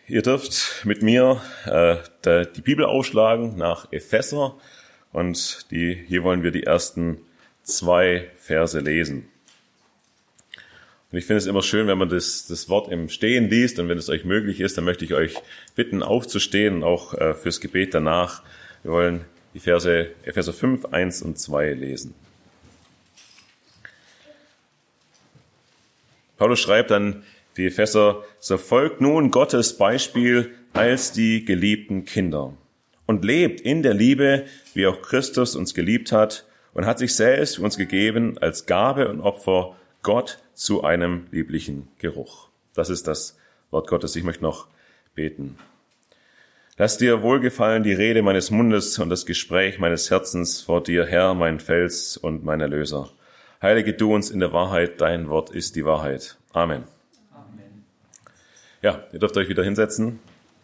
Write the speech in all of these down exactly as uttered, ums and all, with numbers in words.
Ihr dürft mit mir äh, der, die Bibel aufschlagen nach Epheser und die, hier wollen wir die ersten zwei Verse lesen. Und ich finde es immer schön, wenn man das, das Wort im Stehen liest, und wenn es euch möglich ist, dann möchte ich euch bitten, aufzustehen, auch äh, fürs Gebet danach. Wir wollen die Verse Epheser fünf, eins und zwei lesen. Paulus schreibt an die Epheser: So folgt nun Gottes Beispiel als die geliebten Kinder und lebt in der Liebe, wie auch Christus uns geliebt hat und hat sich selbst für uns gegeben als Gabe und Opfer Gott zu einem lieblichen Geruch. Das ist das Wort Gottes. Ich möchte noch beten. Lass dir wohlgefallen die Rede meines Mundes und das Gespräch meines Herzens vor dir, Herr, mein Fels und mein Erlöser. Heilige du uns in der Wahrheit, dein Wort ist die Wahrheit. Amen. Amen. Ja, ihr dürft euch wieder hinsetzen.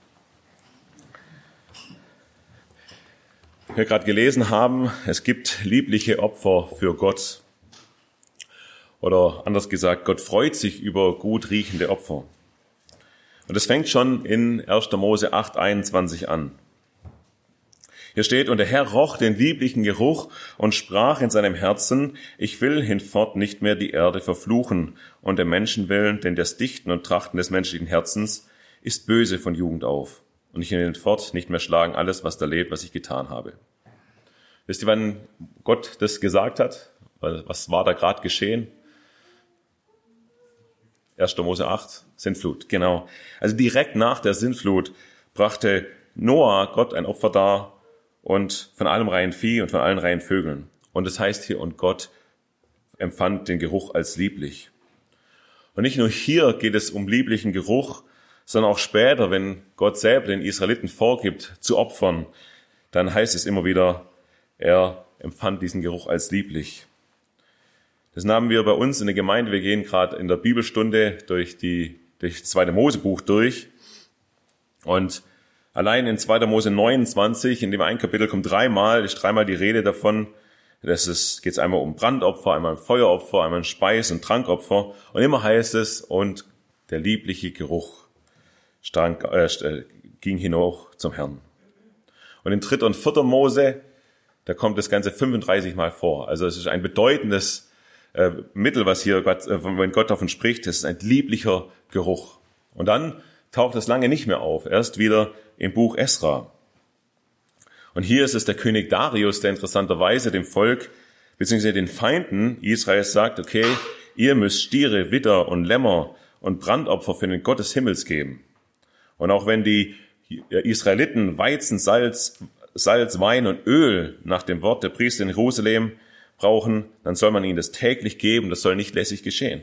Wie wir gerade gelesen haben, es gibt liebliche Opfer für Gott. Oder anders gesagt, Gott freut sich über gut riechende Opfer. Und das fängt schon in erster Mose acht, einundzwanzig an. Hier steht: Und der Herr roch den lieblichen Geruch und sprach in seinem Herzen: Ich will hinfort nicht mehr die Erde verfluchen und der Menschen willen, denn das Dichten und Trachten des menschlichen Herzens ist böse von Jugend auf. Und ich will hinfort nicht mehr schlagen alles, was da lebt, was ich getan habe. Wisst ihr, wann Gott das gesagt hat? Was war da gerade geschehen? erster Mose acht, Sintflut, genau. Also direkt nach der Sintflut brachte Noah Gott ein Opfer dar und von allem reinen Vieh und von allen reinen Vögeln. Und es heißt hier, und Gott empfand den Geruch als lieblich. Und nicht nur hier geht es um lieblichen Geruch, sondern auch später, wenn Gott selber den Israeliten vorgibt, zu opfern, dann heißt es immer wieder, er empfand diesen Geruch als lieblich. Das haben wir bei uns in der Gemeinde. Wir gehen gerade in der Bibelstunde durch die durch das zweite Mosebuch durch. Und allein in zweiter Mose neunundzwanzig, in dem ein Kapitel kommt dreimal, ist dreimal die Rede davon. Das ist, geht es einmal um Brandopfer, einmal um Feueropfer, einmal um Speis- und Trankopfer. Und immer heißt es, und der liebliche Geruch stank, äh, ging hinauf zum Herrn. Und in dritter und vierter Mose, da kommt das Ganze fünfunddreißig Mal vor. Also es ist ein bedeutendes Äh, Mittel, was hier Gott, äh, wenn Gott davon spricht, das ist ein lieblicher Geruch. Und dann taucht es lange nicht mehr auf, erst wieder im Buch Esra. Und hier ist es der König Darius, der interessanterweise dem Volk bzw. den Feinden Israels sagt: Okay, ihr müsst Stiere, Widder und Lämmer und Brandopfer für den Gott des Himmels geben. Und auch wenn die Israeliten Weizen, Salz, Salz, Wein und Öl nach dem Wort der Priester in Jerusalem brauchen, dann soll man ihnen das täglich geben, das soll nicht lässig geschehen.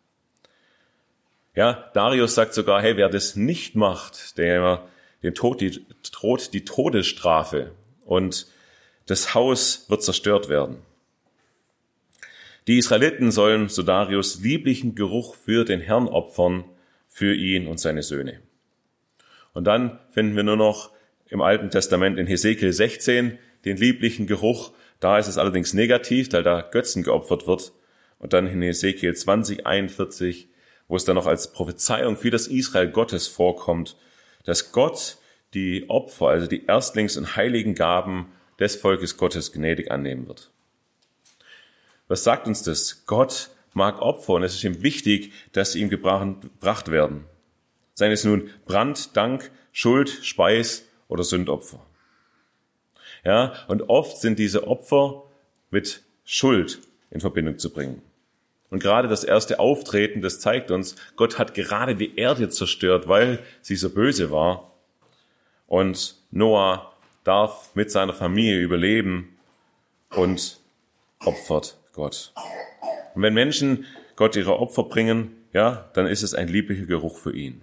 Ja, Darius sagt sogar, hey, wer das nicht macht, der, dem Tod die, droht die Todesstrafe und das Haus wird zerstört werden. Die Israeliten sollen, so Darius, lieblichen Geruch für den Herrn opfern, für ihn und seine Söhne. Und dann finden wir nur noch im Alten Testament in Hesekiel sechzehn den lieblichen Geruch. Da ist es allerdings negativ, weil da Götzen geopfert wird. Und dann in Hesekiel zwanzig, einundvierzig, wo es dann noch als Prophezeiung für das Israel Gottes vorkommt, dass Gott die Opfer, also die Erstlings- und heiligen Gaben des Volkes Gottes gnädig annehmen wird. Was sagt uns das? Gott mag Opfer und es ist ihm wichtig, dass sie ihm gebracht werden. Seien es nun Brand, Dank, Schuld, Speis oder Sündopfer. Ja, und oft sind diese Opfer mit Schuld in Verbindung zu bringen. Und gerade das erste Auftreten, das zeigt uns, Gott hat gerade die Erde zerstört, weil sie so böse war. Und Noah darf mit seiner Familie überleben und opfert Gott. Und wenn Menschen Gott ihre Opfer bringen, ja, dann ist es ein lieblicher Geruch für ihn.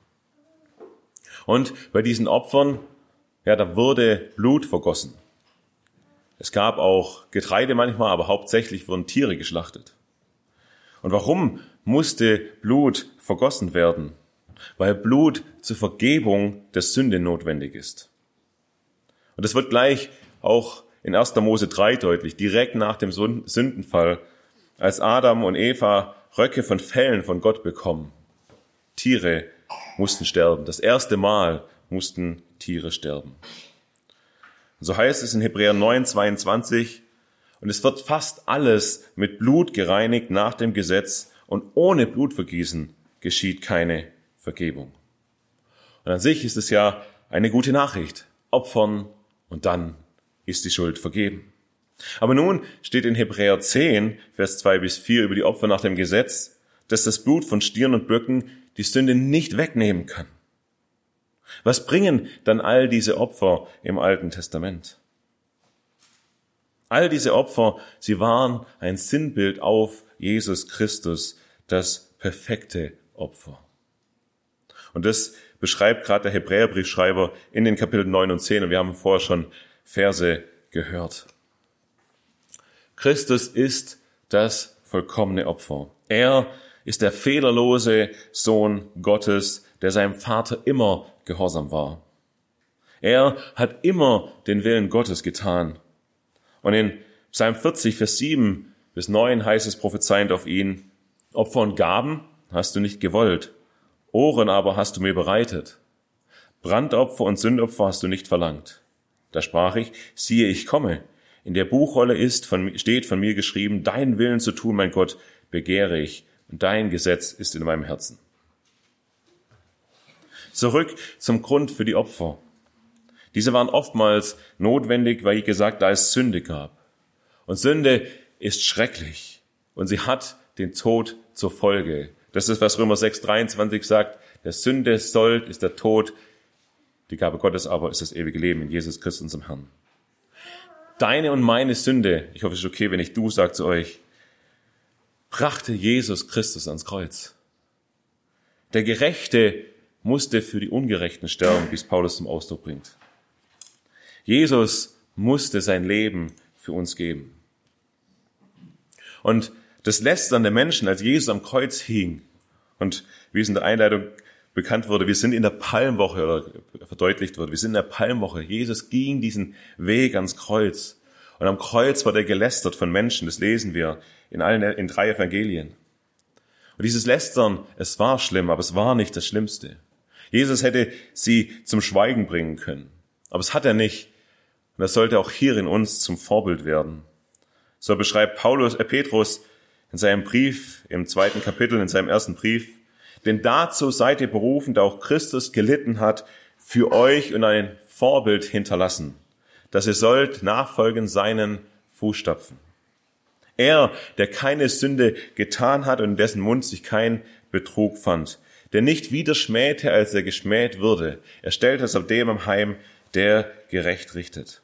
Und bei diesen Opfern, ja, da wurde Blut vergossen. Es gab auch Getreide manchmal, aber hauptsächlich wurden Tiere geschlachtet. Und warum musste Blut vergossen werden? Weil Blut zur Vergebung der Sünde notwendig ist. Und das wird gleich auch in erster Mose drei deutlich, direkt nach dem Sündenfall, als Adam und Eva Röcke von Fellen von Gott bekommen. Tiere mussten sterben. Das erste Mal mussten Tiere sterben. Und so heißt es in Hebräer neun, zweiundzwanzig, und es wird fast alles mit Blut gereinigt nach dem Gesetz, und ohne Blutvergießen geschieht keine Vergebung. Und an sich ist es ja eine gute Nachricht. Opfern und dann ist die Schuld vergeben. Aber nun steht in Hebräer zehn, Vers zwei bis vier über die Opfer nach dem Gesetz, dass das Blut von Stieren und Böcken die Sünde nicht wegnehmen kann. Was bringen dann all diese Opfer im Alten Testament? All diese Opfer, sie waren ein Sinnbild auf Jesus Christus, das perfekte Opfer. Und das beschreibt gerade der Hebräerbriefschreiber in den Kapiteln neun und zehn, und wir haben vorher schon Verse gehört. Christus ist das vollkommene Opfer. Er ist der fehlerlose Sohn Gottes, der seinem Vater immer gehorsam war. Er hat immer den Willen Gottes getan. Und in Psalm vierzig, Vers sieben bis neun heißt es prophezeiend auf ihn: Opfer und Gaben hast du nicht gewollt, Ohren aber hast du mir bereitet. Brandopfer und Sündopfer hast du nicht verlangt. Da sprach ich: Siehe, ich komme. In der Buchrolle ist von, steht von mir geschrieben: Deinen Willen zu tun, mein Gott, begehre ich, und dein Gesetz ist in meinem Herzen. Zurück zum Grund für die Opfer. Diese waren oftmals notwendig, weil, wie gesagt, da es Sünde gab. Und Sünde ist schrecklich und sie hat den Tod zur Folge. Das ist, was Römer sechs, dreiundzwanzig sagt: Der Sünde Sold ist der Tod, die Gabe Gottes aber ist das ewige Leben in Jesus Christus, unserem Herrn. Deine und meine Sünde, ich hoffe, es ist okay, wenn ich du sage zu euch, brachte Jesus Christus ans Kreuz. Der Gerechte musste für die Ungerechten sterben, wie es Paulus zum Ausdruck bringt. Jesus musste sein Leben für uns geben. Und das Lästern der Menschen, als Jesus am Kreuz hing, und wie es in der Einleitung bekannt wurde, wir sind in der Palmwoche, oder verdeutlicht wurde, wir sind in der Palmwoche. Jesus ging diesen Weg ans Kreuz. Und am Kreuz wurde er gelästert von Menschen, das lesen wir in allen, in drei Evangelien. Und dieses Lästern, es war schlimm, aber es war nicht das Schlimmste. Jesus hätte sie zum Schweigen bringen können. Aber es hat er nicht. Und das sollte auch hier in uns zum Vorbild werden. So beschreibt Paulus, äh Petrus in seinem Brief, im zweiten Kapitel, in seinem ersten Brief: Denn dazu seid ihr berufen, da auch Christus gelitten hat, für euch und ein Vorbild hinterlassen, dass ihr sollt nachfolgen seinen Fußstapfen. Er, der keine Sünde getan hat und in dessen Mund sich kein Betrug fand, der nicht wieder schmähte, als er geschmäht würde. Er stellt es auf dem am Heim, der gerecht richtet.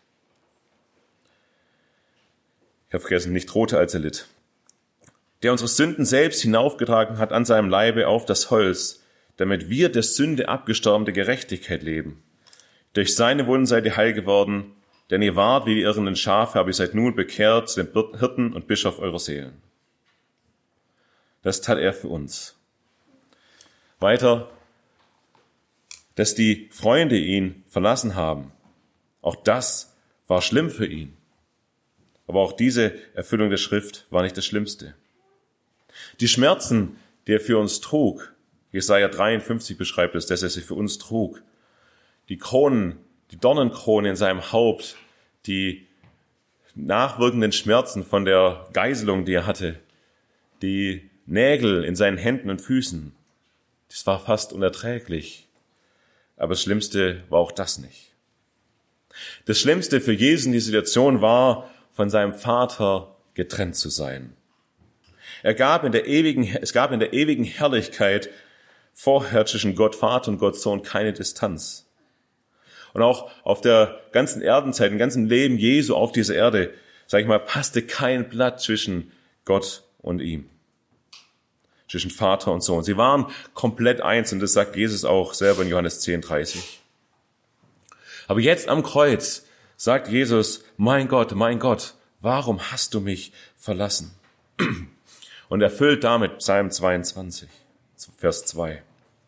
Ich habe vergessen, nicht drohte, als er litt. Der unsere Sünden selbst hinaufgetragen hat an seinem Leibe auf das Holz, damit wir der Sünde abgestorben der Gerechtigkeit leben. Durch seine Wunden seid ihr heil geworden, denn ihr wart wie die irrenden Schafe, aber ihr seid nun bekehrt zu dem Hirten und Bischof eurer Seelen. Das tat er für uns. Weiter, dass die Freunde ihn verlassen haben. Auch das war schlimm für ihn. Aber auch diese Erfüllung der Schrift war nicht das Schlimmste. Die Schmerzen, die er für uns trug, Jesaja dreiundfünfzig beschreibt es, dass er sie für uns trug. Die Kronen, die Dornenkrone in seinem Haupt, die nachwirkenden Schmerzen von der Geißelung, die er hatte, die Nägel in seinen Händen und Füßen, das war fast unerträglich. Aber das Schlimmste war auch das nicht. Das Schlimmste für Jesus in dieser Situation war, von seinem Vater getrennt zu sein. Er gab in der ewigen, es gab in der ewigen Herrlichkeit vorher zwischen Gott Vater und Gott Sohn keine Distanz. Und auch auf der ganzen Erdenzeit, im ganzen Leben Jesu auf dieser Erde, sage ich mal, passte kein Blatt zwischen Gott und ihm. Zwischen Vater und Sohn. Sie waren komplett eins, und das sagt Jesus auch selber in Johannes zehn, dreißig. Aber jetzt am Kreuz sagt Jesus: Mein Gott, mein Gott, warum hast du mich verlassen? Und erfüllt damit Psalm zweiundzwanzig, Vers zwei.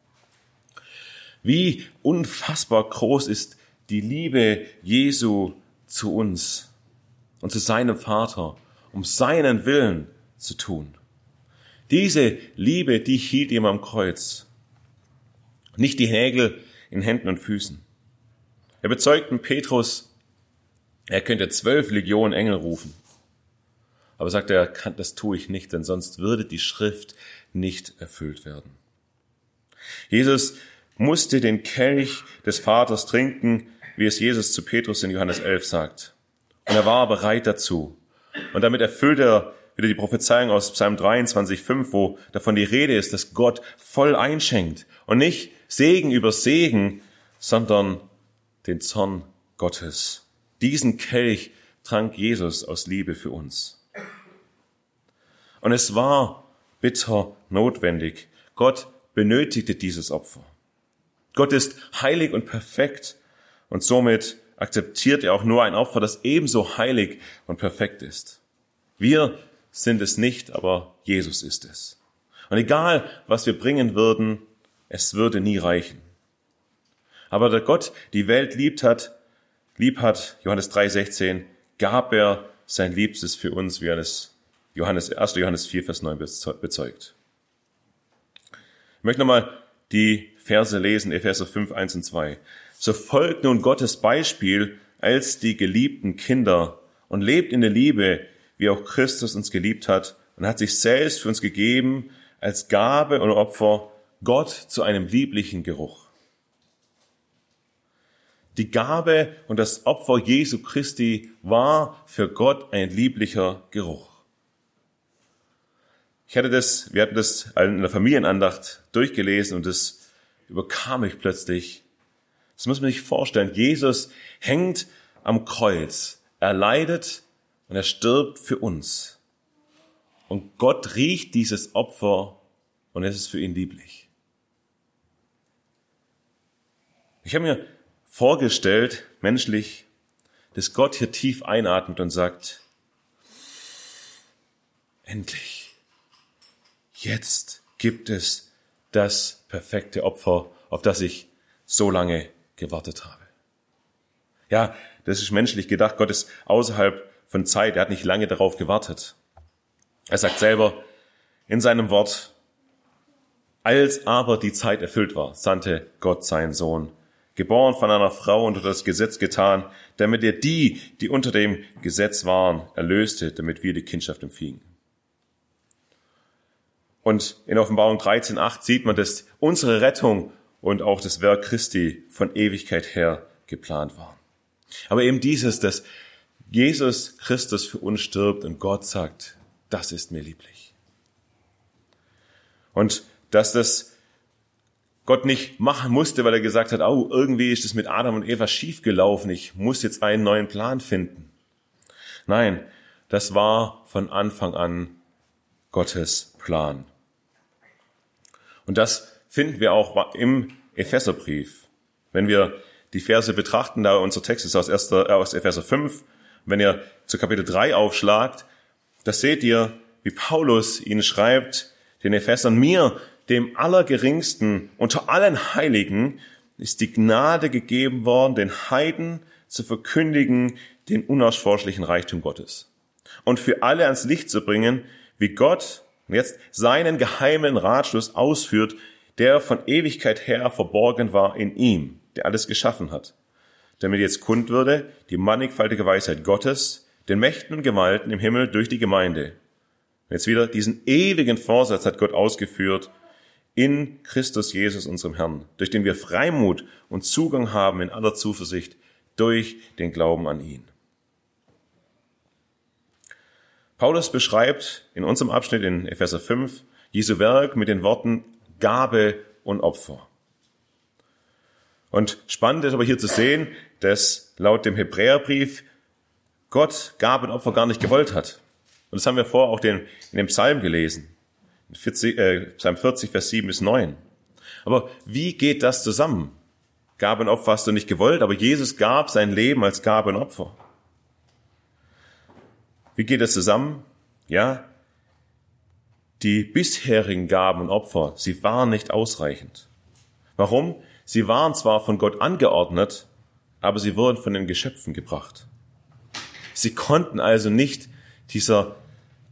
Wie unfassbar groß ist die Liebe Jesu zu uns und zu seinem Vater, um seinen Willen zu tun. Diese Liebe, die hielt ihm am Kreuz. Nicht die Nägel in Händen und Füßen. Er bezeugten Petrus, er könnte zwölf Legionen Engel rufen. Aber sagt er, das tue ich nicht, denn sonst würde die Schrift nicht erfüllt werden. Jesus musste den Kelch des Vaters trinken, wie es Jesus zu Petrus in Johannes elf sagt. Und er war bereit dazu. Und damit erfüllt er wieder die Prophezeiung aus Psalm dreiundzwanzig, fünf, wo davon die Rede ist, dass Gott voll einschenkt. Und nicht Segen über Segen, sondern den Zorn Gottes. Diesen Kelch trank Jesus aus Liebe für uns. Und es war bitter notwendig. Gott benötigte dieses Opfer. Gott ist heilig und perfekt und somit akzeptiert er auch nur ein Opfer, das ebenso heilig und perfekt ist. Wir sind es nicht, aber Jesus ist es. Und egal, was wir bringen würden, es würde nie reichen. Aber da Gott die Welt liebt hat, lieb hat, Johannes drei, sechzehn, gab er sein Liebstes für uns, wie er es Johannes, erster Johannes vier, Vers neun bezeugt. Ich möchte nochmal die Verse lesen, Epheser fünf, eins und zwei. So folgt nun Gottes Beispiel als die geliebten Kinder und lebt in der Liebe, wie auch Christus uns geliebt hat und hat sich selbst für uns gegeben als Gabe und Opfer, Gott zu einem lieblichen Geruch. Die Gabe und das Opfer Jesu Christi war für Gott ein lieblicher Geruch. Ich hatte das, wir hatten das in der Familienandacht durchgelesen und das überkam mich plötzlich. Das muss man sich vorstellen. Jesus hängt am Kreuz. Er leidet und er stirbt für uns. Und Gott riecht dieses Opfer und es ist für ihn lieblich. Ich habe mir vorgestellt, menschlich, dass Gott hier tief einatmet und sagt, endlich, jetzt gibt es das perfekte Opfer, auf das ich so lange gewartet habe. Ja, das ist menschlich gedacht. Gott ist außerhalb von Zeit. Er hat nicht lange darauf gewartet. Er sagt selber in seinem Wort, als aber die Zeit erfüllt war, sandte Gott seinen Sohn, geboren von einer Frau unter das Gesetz getan, damit er die, die unter dem Gesetz waren, erlöste, damit wir die Kindschaft empfingen. Und in Offenbarung dreizehn, acht sieht man, dass unsere Rettung und auch das Werk Christi von Ewigkeit her geplant waren. Aber eben dieses, dass Jesus Christus für uns stirbt und Gott sagt, das ist mir lieblich. Und dass das Gott nicht machen musste, weil er gesagt hat, oh, irgendwie ist es mit Adam und Eva schiefgelaufen, ich muss jetzt einen neuen Plan finden. Nein, das war von Anfang an Gottes Plan. Und das finden wir auch im Epheserbrief. Wenn wir die Verse betrachten, da unser Text ist aus, erster, äh, aus Epheser fünf, wenn ihr zu Kapitel drei aufschlagt, da seht ihr, wie Paulus ihnen schreibt, den Ephesern, mir, dem Allergeringsten unter allen Heiligen, ist die Gnade gegeben worden, den Heiden zu verkündigen, den unausforschlichen Reichtum Gottes. Und für alle ans Licht zu bringen, wie Gott jetzt seinen geheimen Ratschluss ausführt, der von Ewigkeit her verborgen war in ihm, der alles geschaffen hat, damit jetzt kund würde die mannigfaltige Weisheit Gottes, den Mächten und Gewalten im Himmel durch die Gemeinde. Und jetzt wieder diesen ewigen Vorsatz hat Gott ausgeführt in Christus Jesus, unserem Herrn, durch den wir Freimut und Zugang haben in aller Zuversicht durch den Glauben an ihn. Paulus beschreibt in unserem Abschnitt in Epheser fünf Jesu Werk mit den Worten Gabe und Opfer. Und spannend ist aber hier zu sehen, dass laut dem Hebräerbrief Gott Gabe und Opfer gar nicht gewollt hat. Und das haben wir vorher auch den, in dem Psalm gelesen. In vierzig, äh, Psalm vierzig, Vers sieben bis neun. Aber wie geht das zusammen? Gabe und Opfer hast du nicht gewollt, aber Jesus gab sein Leben als Gabe und Opfer. Wie geht das zusammen? Ja, die bisherigen Gaben und Opfer, sie waren nicht ausreichend. Warum? Sie waren zwar von Gott angeordnet, aber sie wurden von den Geschöpfen gebracht. Sie konnten also nicht dieser,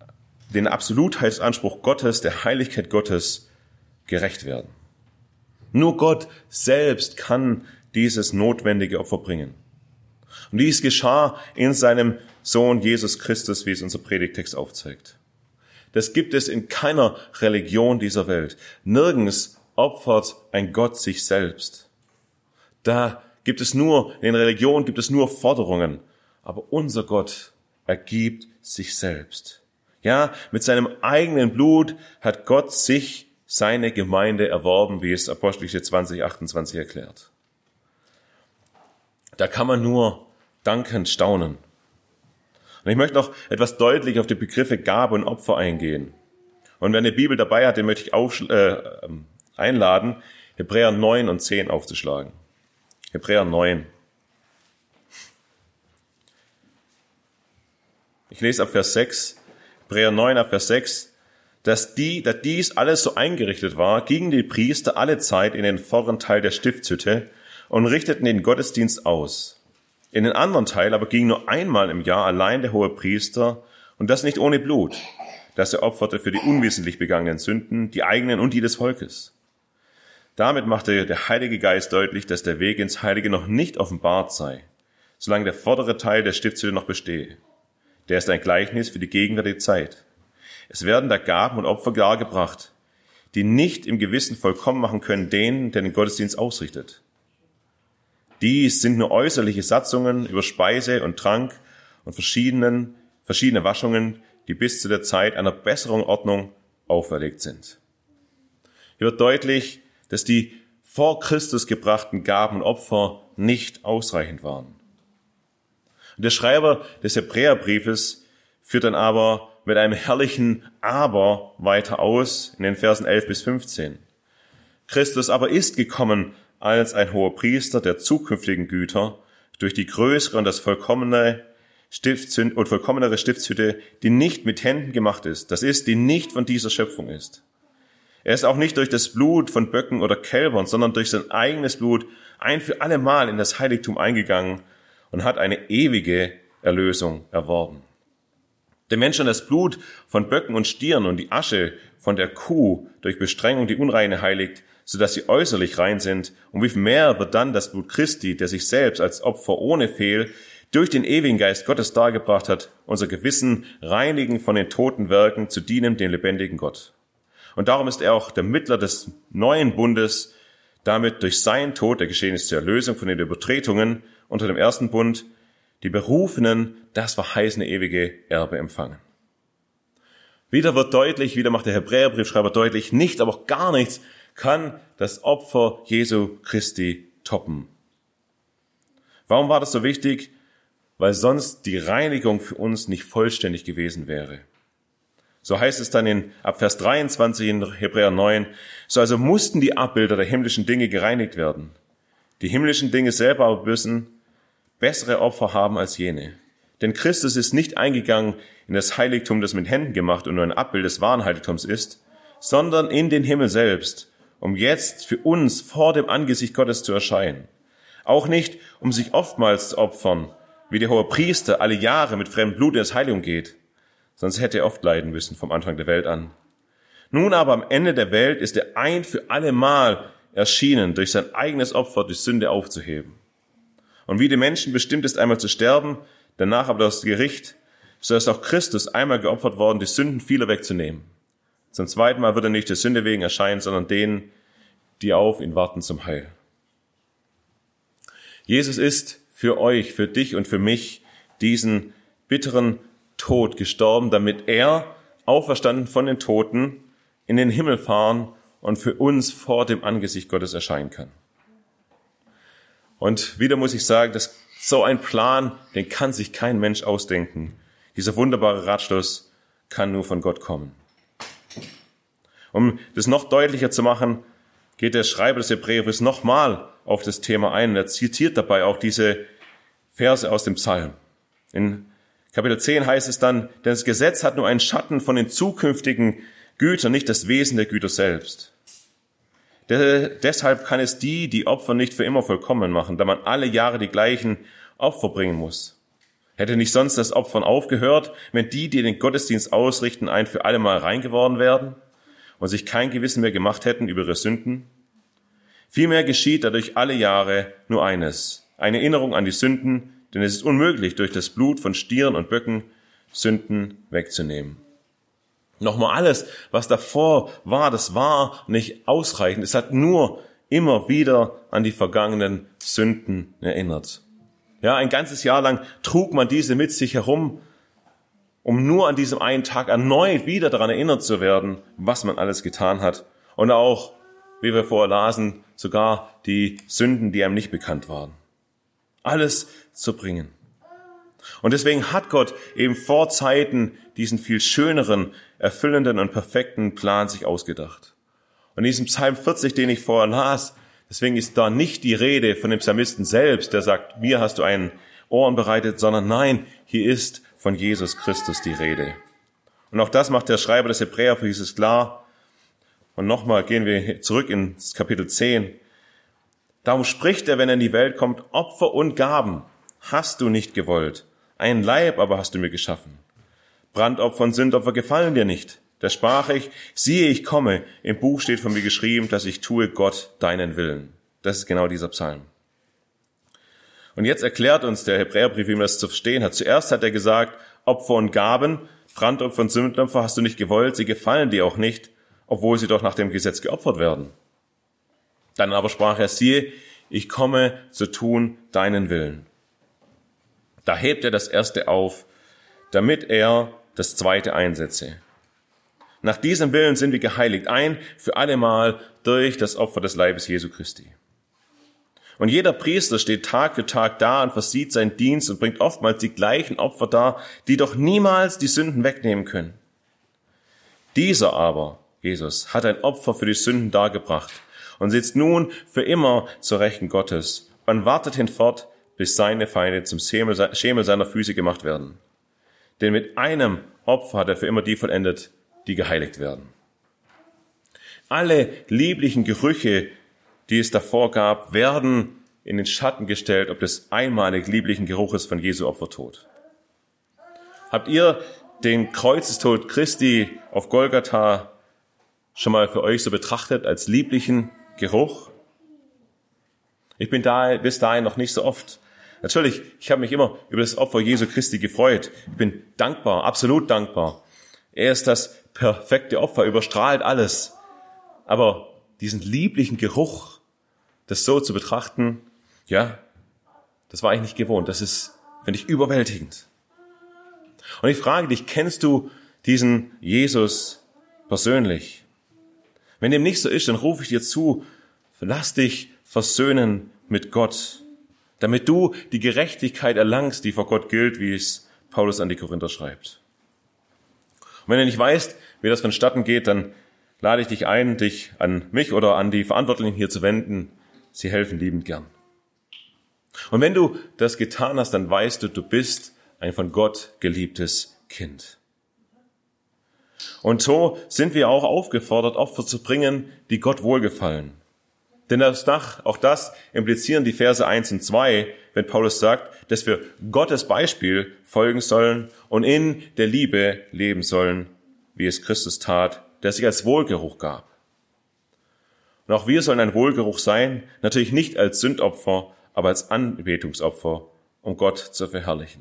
den Absolutheitsanspruch Gottes, der Heiligkeit Gottes gerecht werden. Nur Gott selbst kann dieses notwendige Opfer bringen. Und dies geschah in seinem Sohn Jesus Christus, wie es unser Predigtext aufzeigt. Das gibt es in keiner Religion dieser Welt. Nirgends opfert ein Gott sich selbst. Da gibt es nur, in den Religionen gibt es nur Forderungen. Aber unser Gott ergibt sich selbst. Ja, mit seinem eigenen Blut hat Gott sich seine Gemeinde erworben, wie es Apostelgeschichte zwanzig, achtundzwanzig erklärt. Da kann man nur dankend staunen. Und ich möchte noch etwas deutlich auf die Begriffe Gabe und Opfer eingehen. Und wer eine Bibel dabei hat, den möchte ich aufschl- äh, einladen, Hebräer neun und zehn aufzuschlagen. Hebräer neun. Ich lese ab Vers sechs, Hebräer neun ab Vers sechs, dass die, dass dies alles so eingerichtet war, gingen die Priester alle Zeit in den vorderen Teil der Stiftshütte und richteten den Gottesdienst aus. In den anderen Teil aber ging nur einmal im Jahr allein der hohe Priester, und das nicht ohne Blut, das er opferte für die unwissentlich begangenen Sünden, die eigenen und die des Volkes. Damit machte der Heilige Geist deutlich, dass der Weg ins Heilige noch nicht offenbart sei, solange der vordere Teil der Stiftshütte noch bestehe. Der ist ein Gleichnis für die gegenwärtige Zeit. Es werden da Gaben und Opfer dargebracht, die nicht im Gewissen vollkommen machen können den, der den Gottesdienst ausrichtet. Dies sind nur äußerliche Satzungen über Speise und Trank und verschiedenen, verschiedene Waschungen, die bis zu der Zeit einer besseren Ordnung auferlegt sind. Hier wird deutlich, dass die vor Christus gebrachten Gaben und Opfer nicht ausreichend waren. Und der Schreiber des Hebräerbriefes führt dann aber mit einem herrlichen Aber weiter aus in den Versen elf bis fünfzehn. Christus aber ist gekommen als ein hoher Priester der zukünftigen Güter durch die größere und das vollkommene Stiftshütte und vollkommenere Stiftshütte, die nicht mit Händen gemacht ist, das ist, die nicht von dieser Schöpfung ist. Er ist auch nicht durch das Blut von Böcken oder Kälbern, sondern durch sein eigenes Blut ein für alle Mal in das Heiligtum eingegangen und hat eine ewige Erlösung erworben. Der Mensch an das Blut von Böcken und Stieren und die Asche von der Kuh durch Bestrengung die Unreine heiligt, sodass sie äußerlich rein sind. Und wie viel mehr wird dann das Blut Christi, der sich selbst als Opfer ohne Fehl durch den ewigen Geist Gottes dargebracht hat, unser Gewissen reinigen von den toten Werken zu dienen dem lebendigen Gott. Und darum ist er auch der Mittler des neuen Bundes, damit durch seinen Tod der geschehen ist zur Erlösung von den Übertretungen unter dem ersten Bund, die Berufenen das verheißene ewige Erbe empfangen. Wieder wird deutlich, wieder macht der Hebräerbriefschreiber deutlich, nicht, aber auch gar nichts kann das Opfer Jesu Christi toppen. Warum war das so wichtig? Weil sonst die Reinigung für uns nicht vollständig gewesen wäre. So heißt es dann in ab Vers dreiundzwanzig in Hebräer neun, so also mussten die Abbilder der himmlischen Dinge gereinigt werden. Die himmlischen Dinge selber aber müssen bessere Opfer haben als jene. Denn Christus ist nicht eingegangen in das Heiligtum, das mit Händen gemacht und nur ein Abbild des wahren Heiligtums ist, sondern in den Himmel selbst, um jetzt für uns vor dem Angesicht Gottes zu erscheinen. Auch nicht, um sich oftmals zu opfern, wie der hohe Priester alle Jahre mit fremdem Blut in das Heiligtum geht, sonst hätte er oft leiden müssen vom Anfang der Welt an. Nun aber am Ende der Welt ist er ein für alle Mal erschienen, durch sein eigenes Opfer die Sünde aufzuheben. Und wie dem Menschen bestimmt ist, einmal zu sterben, danach aber das Gericht, so ist auch Christus einmal geopfert worden, die Sünden vieler wegzunehmen. Zum zweiten Mal wird er nicht der Sünde wegen erscheinen, sondern denen, die auf ihn warten zum Heil. Jesus ist für euch, für dich und für mich diesen bitteren Tod gestorben, damit er, auferstanden von den Toten, in den Himmel fahren und für uns vor dem Angesicht Gottes erscheinen kann. Und wieder muss ich sagen, dass so ein Plan, den kann sich kein Mensch ausdenken. Dieser wunderbare Ratschluss kann nur von Gott kommen. Um das noch deutlicher zu machen, geht der Schreiber des Hebräerbriefs nochmal auf das Thema ein. Er zitiert dabei auch diese Verse aus dem Psalm. In Kapitel zehn heißt es dann, denn das Gesetz hat nur einen Schatten von den zukünftigen Gütern, nicht das Wesen der Güter selbst. De- deshalb kann es die, die Opfer nicht für immer vollkommen machen, da man alle Jahre die gleichen Opfer bringen muss. Hätte nicht sonst das Opfern aufgehört, wenn die, die den Gottesdienst ausrichten, ein für alle Mal rein geworden wären und sich kein Gewissen mehr gemacht hätten über ihre Sünden? Vielmehr geschieht dadurch alle Jahre nur eines, eine Erinnerung an die Sünden, denn es ist unmöglich, durch das Blut von Stieren und Böcken Sünden wegzunehmen. Nochmal, alles, was davor war, das war nicht ausreichend. Es hat nur immer wieder an die vergangenen Sünden erinnert. Ja, ein ganzes Jahr lang trug man diese mit sich herum, um nur an diesem einen Tag erneut wieder daran erinnert zu werden, was man alles getan hat. Und auch, wie wir vorher lasen, sogar die Sünden, die einem nicht bekannt waren. Alles zu bringen. Und deswegen hat Gott eben vor Zeiten diesen viel schöneren, erfüllenden und perfekten Plan sich ausgedacht. Und in diesem Psalm vierzig, den ich vorher las, deswegen ist da nicht die Rede von dem Psalmisten selbst, der sagt, mir hast du einen Ohren bereitet, sondern nein, hier ist von Jesus Christus die Rede. Und auch das macht der Schreiber des Hebräerbriefes klar. Und nochmal gehen wir zurück ins Kapitel zehn. Darum spricht er, wenn er in die Welt kommt, Opfer und Gaben hast du nicht gewollt. Einen Leib aber hast du mir geschaffen. Brandopfer und Sündopfer gefallen dir nicht. Da sprach ich, siehe, ich komme. Im Buch steht von mir geschrieben, dass ich tue Gott deinen Willen. Das ist genau dieser Psalm. Und jetzt erklärt uns der Hebräerbrief, wie man das zu verstehen hat. Zuerst hat er gesagt, Opfer und Gaben, Brandopfer und Sündopfer hast du nicht gewollt, sie gefallen dir auch nicht, obwohl sie doch nach dem Gesetz geopfert werden. Dann aber sprach er, siehe, ich komme zu tun deinen Willen. Da hebt er das erste auf, damit er das zweite einsetze. Nach diesem Willen sind wir geheiligt, ein für allemal durch das Opfer des Leibes Jesu Christi. Und jeder Priester steht Tag für Tag da und versieht seinen Dienst und bringt oftmals die gleichen Opfer dar, die doch niemals die Sünden wegnehmen können. Dieser aber, Jesus, hat ein Opfer für die Sünden dargebracht und sitzt nun für immer zur Rechten Gottes und wartet hinfort, bis seine Feinde zum Schemel seiner Füße gemacht werden. Denn mit einem Opfer hat er für immer die vollendet, die geheiligt werden. Alle lieblichen Gerüche, die es davor gab, werden in den Schatten gestellt, ob des einmalig lieblichen Geruches von Jesu Opfertod. Habt ihr den Kreuzestod Christi auf Golgatha schon mal für euch so betrachtet als lieblichen Geruch? Ich bin da bis dahin noch nicht so oft. Natürlich, ich habe mich immer über das Opfer Jesu Christi gefreut. Ich bin dankbar, absolut dankbar. Er ist das perfekte Opfer, überstrahlt alles. Aber diesen lieblichen Geruch, das so zu betrachten, ja, das war ich nicht gewohnt. Das ist, finde ich, überwältigend. Und ich frage dich, kennst du diesen Jesus persönlich? Wenn dem nicht so ist, dann rufe ich dir zu, lass dich versöhnen mit Gott, damit du die Gerechtigkeit erlangst, die vor Gott gilt, wie es Paulus an die Korinther schreibt. Und wenn du nicht weißt, wie das vonstatten geht, dann lade ich dich ein, dich an mich oder an die Verantwortlichen hier zu wenden. Sie helfen liebend gern. Und wenn du das getan hast, dann weißt du, du bist ein von Gott geliebtes Kind. Und so sind wir auch aufgefordert, Opfer zu bringen, die Gott wohlgefallen. Denn das, auch das implizieren die Verse eins und zwei, wenn Paulus sagt, dass wir Gottes Beispiel folgen sollen und in der Liebe leben sollen, wie es Christus tat, der sich als Wohlgeruch gab. Und auch wir sollen ein Wohlgeruch sein, natürlich nicht als Sündopfer, aber als Anbetungsopfer, um Gott zu verherrlichen.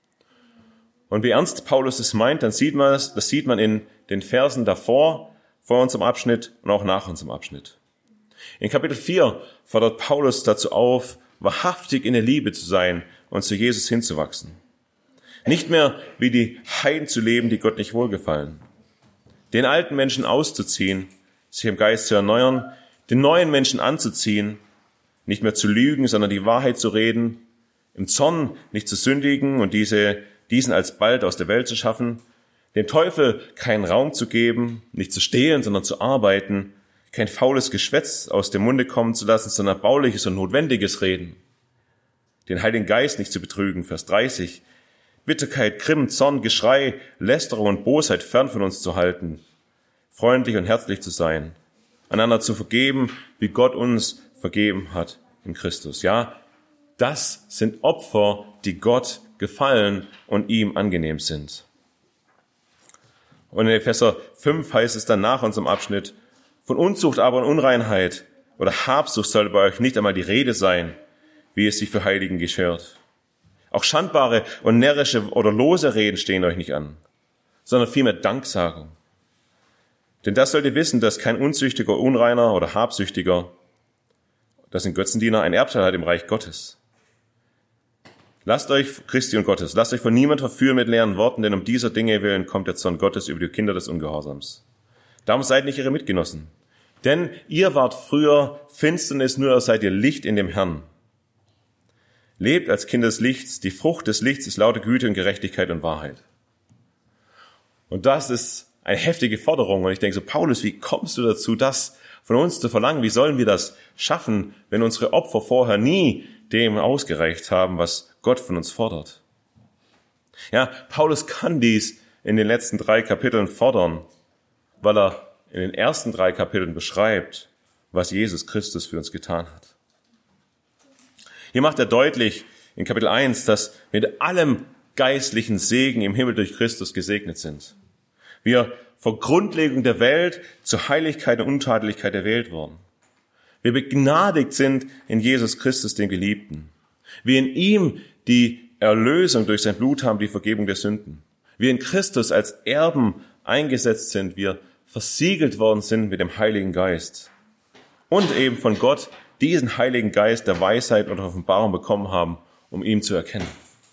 Und wie ernst Paulus es meint, dann sieht man es, das sieht man in den Versen davor, vor unserem Abschnitt und auch nach unserem Abschnitt. In Kapitel vier fordert Paulus dazu auf, wahrhaftig in der Liebe zu sein und zu Jesus hinzuwachsen. Nicht mehr wie die Heiden zu leben, die Gott nicht wohlgefallen. Den alten Menschen auszuziehen, sich im Geist zu erneuern, den neuen Menschen anzuziehen, nicht mehr zu lügen, sondern die Wahrheit zu reden, im Zorn nicht zu sündigen und diese, diesen alsbald aus der Welt zu schaffen, dem Teufel keinen Raum zu geben, nicht zu stehlen, sondern zu arbeiten, kein faules Geschwätz aus dem Munde kommen zu lassen, sondern bauliches und notwendiges Reden. Den Heiligen Geist nicht zu betrügen, Vers dreißig. Bitterkeit, Grimm, Zorn, Geschrei, Lästerung und Bosheit fern von uns zu halten. Freundlich und herzlich zu sein. Einander zu vergeben, wie Gott uns vergeben hat in Christus. Ja, das sind Opfer, die Gott gefallen und ihm angenehm sind. Und in Epheser fünf heißt es dann nach unserem Abschnitt, von Unzucht aber und Unreinheit oder Habsucht soll bei euch nicht einmal die Rede sein, wie es sich für Heiligen geschört. Auch schandbare und närrische oder lose Reden stehen euch nicht an, sondern vielmehr Danksagung. Denn das sollt ihr wissen, dass kein Unzüchtiger, Unreiner oder Habsüchtiger, das sind Götzendiener, ein Erbteil hat im Reich Gottes. Lasst euch, Christi und Gottes, lasst euch von niemand verführen mit leeren Worten, denn um dieser Dinge willen kommt der Zorn Gottes über die Kinder des Ungehorsams. Darum seid nicht ihre Mitgenossen. Denn ihr wart früher Finsternis, nur seid ihr Licht in dem Herrn. Lebt als Kinder des Lichts. Die Frucht des Lichts ist laute Güte und Gerechtigkeit und Wahrheit. Und das ist eine heftige Forderung. Und ich denke so, Paulus, wie kommst du dazu, das von uns zu verlangen? Wie sollen wir das schaffen, wenn unsere Opfer vorher nie dem ausgereicht haben, was Gott von uns fordert? Ja, Paulus kann dies in den letzten drei Kapiteln fordern, weil er in den ersten drei Kapiteln beschreibt, was Jesus Christus für uns getan hat. Hier macht er deutlich in Kapitel eins, dass wir mit allem geistlichen Segen im Himmel durch Christus gesegnet sind. Wir vor Grundlegung der Welt zur Heiligkeit und Untadelichkeit erwählt wurden. Wir begnadigt sind in Jesus Christus, dem Geliebten. Wir in ihm die Erlösung durch sein Blut haben, die Vergebung der Sünden. Wir in Christus als Erben eingesetzt sind. Wir versiegelt worden sind mit dem Heiligen Geist. Und eben von Gott diesen Heiligen Geist der Weisheit und Offenbarung bekommen haben, um ihn zu erkennen.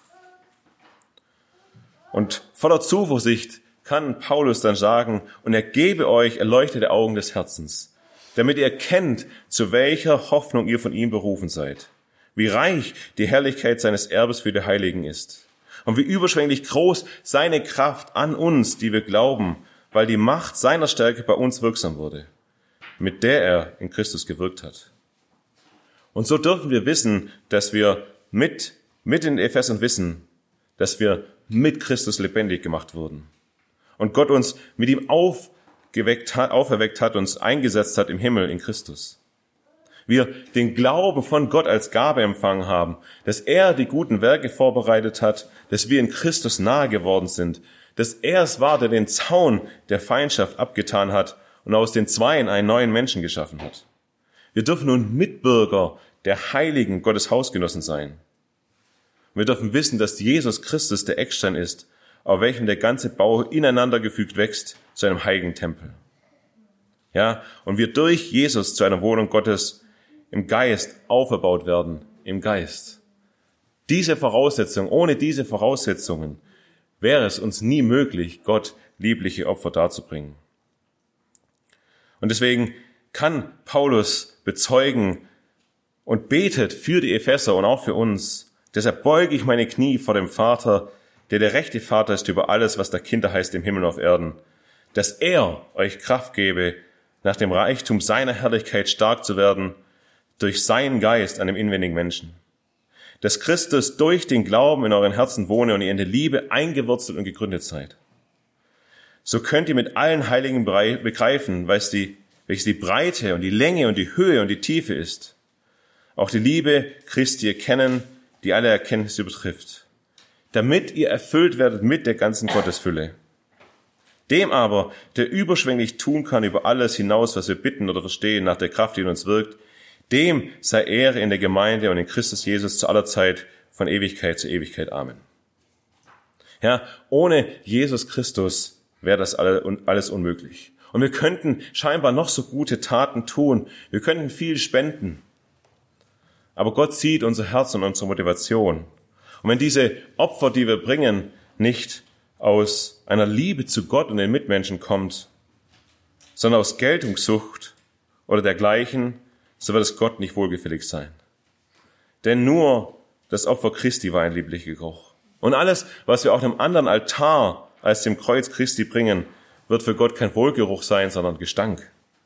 Und voller Zuversicht kann Paulus dann sagen, und er gebe euch erleuchtete Augen des Herzens, damit ihr erkennt, zu welcher Hoffnung ihr von ihm berufen seid, wie reich die Herrlichkeit seines Erbes für die Heiligen ist und wie überschwänglich groß seine Kraft an uns, die wir glauben, weil die Macht seiner Stärke bei uns wirksam wurde, mit der er in Christus gewirkt hat. Und so dürfen wir wissen, dass wir mit, mit den Ephesern wissen, dass wir mit Christus lebendig gemacht wurden. Und Gott uns mit ihm aufgeweckt hat, auferweckt hat, uns eingesetzt hat im Himmel in Christus. Wir den Glauben von Gott als Gabe empfangen haben, dass er die guten Werke vorbereitet hat, dass wir in Christus nahe geworden sind, dass er es war, der den Zaun der Feindschaft abgetan hat und aus den Zweien einen neuen Menschen geschaffen hat. Wir dürfen nun Mitbürger der Heiligen Gottes Hausgenossen sein. Wir dürfen wissen, dass Jesus Christus der Eckstein ist, auf welchem der ganze Bau ineinander gefügt wächst zu einem heiligen Tempel. Ja, und wir durch Jesus zu einer Wohnung Gottes im Geist auferbaut werden, im Geist. Diese Voraussetzung, ohne diese Voraussetzungen wäre es uns nie möglich, Gott liebliche Opfer darzubringen. Und deswegen kann Paulus bezeugen und betet für die Epheser und auch für uns. Deshalb beuge ich meine Knie vor dem Vater, der der rechte Vater ist über alles, was da Kinder heißt im Himmel und auf Erden, dass er euch Kraft gebe, nach dem Reichtum seiner Herrlichkeit stark zu werden, durch seinen Geist an dem inwendigen Menschen. Dass Christus durch den Glauben in euren Herzen wohne und ihr in der Liebe eingewurzelt und gegründet seid. So könnt ihr mit allen Heiligen begreifen, was die welches die Breite und die Länge und die Höhe und die Tiefe ist. Auch die Liebe Christi erkennen, die alle Erkenntnis übertrifft, damit ihr erfüllt werdet mit der ganzen Gottesfülle. Dem aber, der überschwänglich tun kann über alles hinaus, was wir bitten oder verstehen, nach der Kraft, die in uns wirkt, dem sei Ehre in der Gemeinde und in Christus Jesus zu aller Zeit, von Ewigkeit zu Ewigkeit. Amen. Ja, ohne Jesus Christus wäre das alles unmöglich. Und wir könnten scheinbar noch so gute Taten tun. Wir könnten viel spenden. Aber Gott sieht unser Herz und unsere Motivation. Und wenn diese Opfer, die wir bringen, nicht aus einer Liebe zu Gott und den Mitmenschen kommt, sondern aus Geltungssucht oder dergleichen, so wird es Gott nicht wohlgefällig sein. Denn nur das Opfer Christi war ein lieblicher Geruch. Und alles, was wir auf einem anderen Altar als dem Kreuz Christi bringen, wird für Gott kein Wohlgeruch sein, sondern Gestank.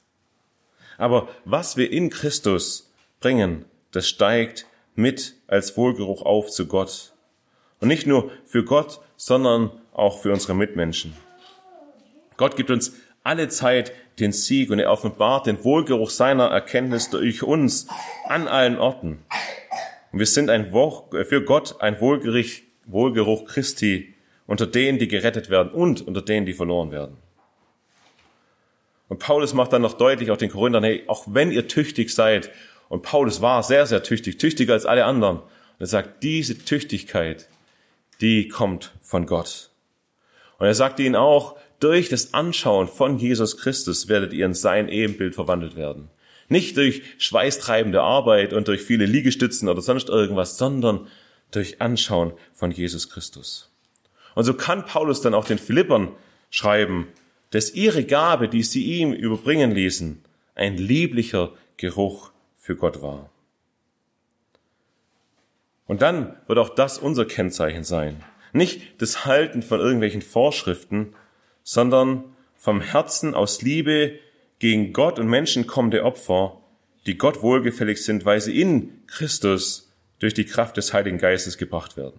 Aber was wir in Christus bringen, das steigt mit als Wohlgeruch auf zu Gott. Und nicht nur für Gott, sondern auch für unsere Mitmenschen. Gott gibt uns alle Zeit den Sieg und er offenbart den Wohlgeruch seiner Erkenntnis durch uns an allen Orten. Und wir sind ein für Gott ein Wohlgeruch, Wohlgeruch Christi unter denen, die gerettet werden und unter denen, die verloren werden. Und Paulus macht dann noch deutlich auch den Korinthern, hey, auch wenn ihr tüchtig seid, und Paulus war sehr, sehr tüchtig, tüchtiger als alle anderen, und er sagt, diese Tüchtigkeit, die kommt von Gott. Und er sagte ihnen auch, durch das Anschauen von Jesus Christus werdet ihr in sein Ebenbild verwandelt werden. Nicht durch schweißtreibende Arbeit und durch viele Liegestützen oder sonst irgendwas, sondern durch Anschauen von Jesus Christus. Und so kann Paulus dann auch den Philippern schreiben, dass ihre Gabe, die sie ihm überbringen ließen, ein lieblicher Geruch für Gott war. Und dann wird auch das unser Kennzeichen sein. Nicht das Halten von irgendwelchen Vorschriften, sondern vom Herzen aus Liebe gegen Gott und Menschen kommende Opfer, die Gott wohlgefällig sind, weil sie in Christus durch die Kraft des Heiligen Geistes gebracht werden.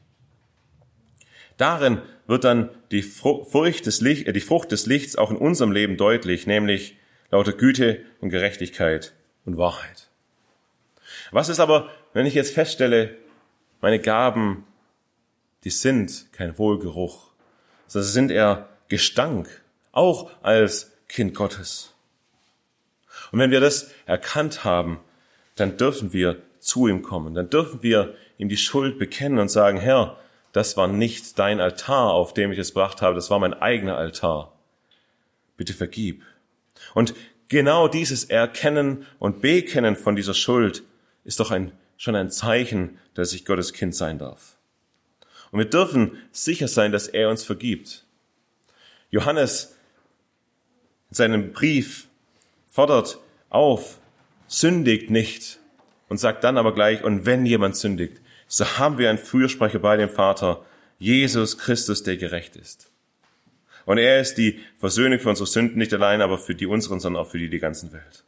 Darin wird dann die Frucht des Licht, äh, die Frucht des Lichts auch in unserem Leben deutlich, nämlich lauter Güte und Gerechtigkeit und Wahrheit. Was ist aber, wenn ich jetzt feststelle, meine Gaben, die sind kein Wohlgeruch, sondern sie sind eher Gestank, auch als Kind Gottes. Und wenn wir das erkannt haben, dann dürfen wir zu ihm kommen, dann dürfen wir ihm die Schuld bekennen und sagen, Herr, das war nicht dein Altar, auf dem ich es gebracht habe, das war mein eigener Altar. Bitte vergib. Und genau dieses Erkennen und Bekennen von dieser Schuld ist doch ein, schon ein Zeichen, dass ich Gottes Kind sein darf. Und wir dürfen sicher sein, dass er uns vergibt. Johannes in seinem Brief fordert auf, sündigt nicht und sagt dann aber gleich, und wenn jemand sündigt, so haben wir einen Fürsprecher bei dem Vater, Jesus Christus, der gerecht ist. Und er ist die Versöhnung für unsere Sünden, nicht allein, aber für die unseren, sondern auch für die der ganzen Welt.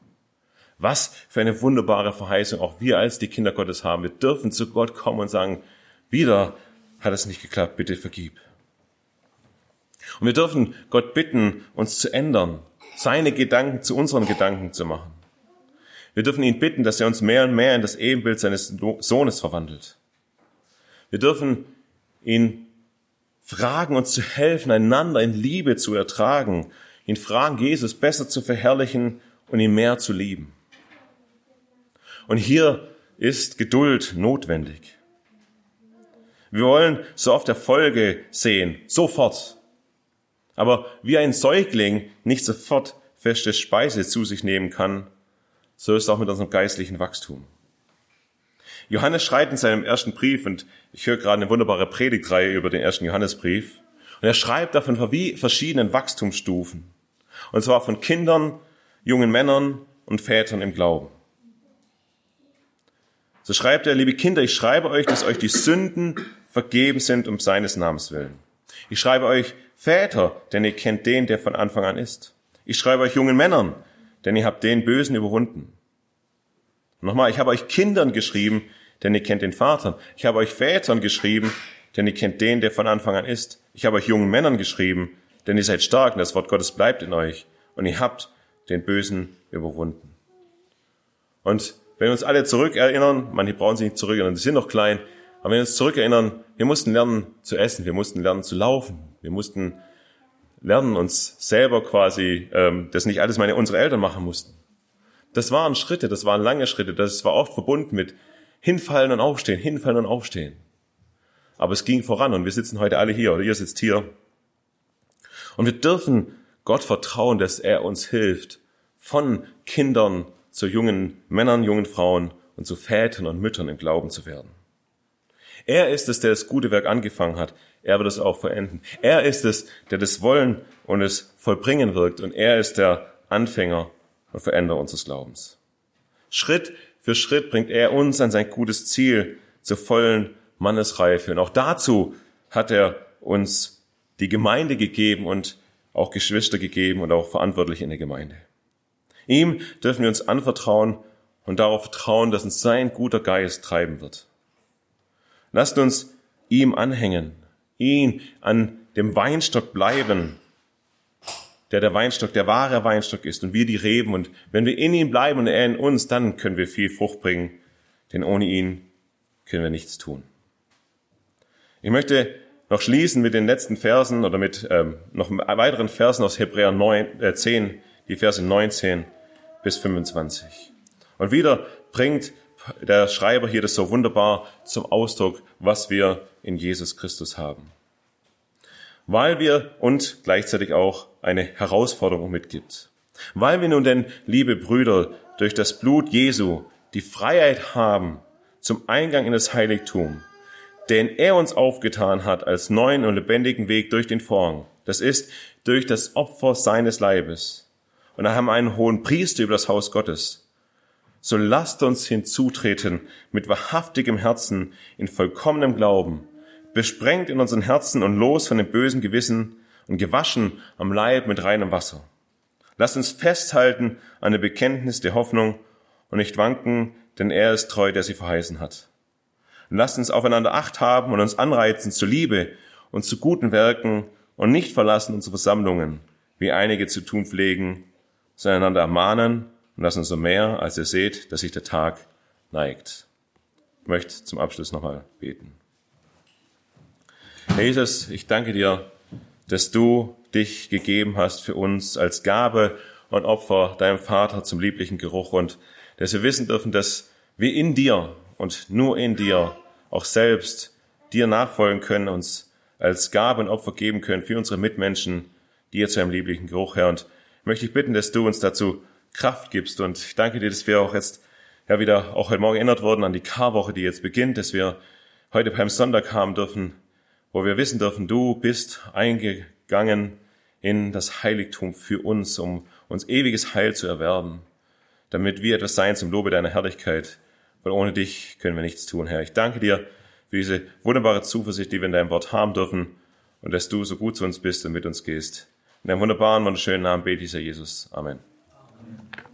Was für eine wunderbare Verheißung auch wir als die Kinder Gottes haben. Wir dürfen zu Gott kommen und sagen, wieder hat es nicht geklappt, bitte vergib. Und wir dürfen Gott bitten, uns zu ändern, seine Gedanken zu unseren Gedanken zu machen. Wir dürfen ihn bitten, dass er uns mehr und mehr in das Ebenbild seines Sohnes verwandelt. Wir dürfen ihn fragen, uns zu helfen, einander in Liebe zu ertragen, ihn fragen, Jesus besser zu verherrlichen und ihn mehr zu lieben. Und hier ist Geduld notwendig. Wir wollen so oft Erfolge sehen, sofort. Aber wie ein Säugling nicht sofort feste Speise zu sich nehmen kann, so ist es auch mit unserem geistlichen Wachstum. Johannes schreibt in seinem ersten Brief, und ich höre gerade eine wunderbare Predigtreihe über den ersten Johannesbrief, und er schreibt davon wie verschiedenen Wachstumsstufen. Und zwar von Kindern, jungen Männern und Vätern im Glauben. So schreibt er, liebe Kinder, ich schreibe euch, dass euch die Sünden vergeben sind um seines Namens willen. Ich schreibe euch Väter, denn ihr kennt den, der von Anfang an ist. Ich schreibe euch jungen Männern, denn ihr habt den Bösen überwunden. Nochmal, ich habe euch Kindern geschrieben, denn ihr kennt den Vater. Ich habe euch Vätern geschrieben, denn ihr kennt den, der von Anfang an ist. Ich habe euch jungen Männern geschrieben, denn ihr seid stark und das Wort Gottes bleibt in euch. Und ihr habt den Bösen überwunden. Und wenn wir uns alle zurückerinnern, manche brauchen sich nicht zurückerinnern, die sind noch klein, aber wenn wir uns zurückerinnern, wir mussten lernen zu essen, wir mussten lernen zu laufen, wir mussten lernen uns selber quasi, ähm, das nicht alles meine unsere Eltern machen mussten. Das waren Schritte, das waren lange Schritte, das war oft verbunden mit hinfallen und aufstehen, hinfallen und aufstehen. Aber es ging voran und wir sitzen heute alle hier oder ihr sitzt hier. Und wir dürfen Gott vertrauen, dass er uns hilft, von Kindern zu jungen Männern, jungen Frauen und zu Vätern und Müttern im Glauben zu werden. Er ist es, der das gute Werk angefangen hat. Er wird es auch vollenden. Er ist es, der das Wollen und es Vollbringen wirkt. Und er ist der Anfänger und Veränderer unseres Glaubens. Schritt für Schritt bringt er uns an sein gutes Ziel zur vollen Mannesreife. Und auch dazu hat er uns die Gemeinde gegeben und auch Geschwister gegeben und auch Verantwortliche in der Gemeinde. Ihm dürfen wir uns anvertrauen und darauf vertrauen, dass uns sein guter Geist treiben wird. Lasst uns ihm anhängen, ihn an dem Weinstock bleiben, der der Weinstock, der wahre Weinstock ist und wir die Reben. Und wenn wir in ihm bleiben und er in uns, dann können wir viel Frucht bringen, denn ohne ihn können wir nichts tun. Ich möchte noch schließen mit den letzten Versen oder mit ähm, noch weiteren Versen aus Hebräer neun, äh, zehn, die Verse neunzehn bis fünfundzwanzig. Und wieder bringt der Schreiber hier das so wunderbar zum Ausdruck, was wir in Jesus Christus haben. Weil wir und gleichzeitig auch eine Herausforderung mitgibt. Weil wir nun denn, liebe Brüder, durch das Blut Jesu die Freiheit haben zum Eingang in das Heiligtum, den er uns aufgetan hat als neuen und lebendigen Weg durch den Vorhang. Das ist durch das Opfer seines Leibes. Und da haben wir einen hohen Priester über das Haus Gottes. So lasst uns hinzutreten mit wahrhaftigem Herzen in vollkommenem Glauben, besprengt in unseren Herzen und los von dem bösen Gewissen und gewaschen am Leib mit reinem Wasser. Lasst uns festhalten an dem Bekenntnis der Hoffnung und nicht wanken, denn er ist treu, der sie verheißen hat. Und lasst uns aufeinander Acht haben und uns anreizen zur Liebe und zu guten Werken und nicht verlassen unsere Versammlungen, wie einige zu tun pflegen, sondern einander ermahnen und lasst uns so mehr, als ihr seht, dass sich der Tag neigt. Ich möchte zum Abschluss nochmal beten. Herr Jesus, ich danke dir, dass du dich gegeben hast für uns als Gabe und Opfer deinem Vater zum lieblichen Geruch und dass wir wissen dürfen, dass wir in dir und nur in dir auch selbst dir nachfolgen können, uns als Gabe und Opfer geben können für unsere Mitmenschen, dir zu einem lieblichen Geruch, Herr. Und möchte ich bitten, dass du uns dazu Kraft gibst. Und ich danke dir, dass wir auch jetzt ja wieder auch heute Morgen erinnert wurden an die Karwoche, die jetzt beginnt, dass wir heute beim Sonntag haben dürfen, wo wir wissen dürfen, du bist eingegangen in das Heiligtum für uns, um uns ewiges Heil zu erwerben, damit wir etwas sein zum Lobe deiner Herrlichkeit. Weil ohne dich können wir nichts tun, Herr. Ich danke dir für diese wunderbare Zuversicht, die wir in deinem Wort haben dürfen und dass du so gut zu uns bist und mit uns gehst. In deinem wunderbaren, wunderschönen Namen bete ich, Herr Jesus. Amen. Amen.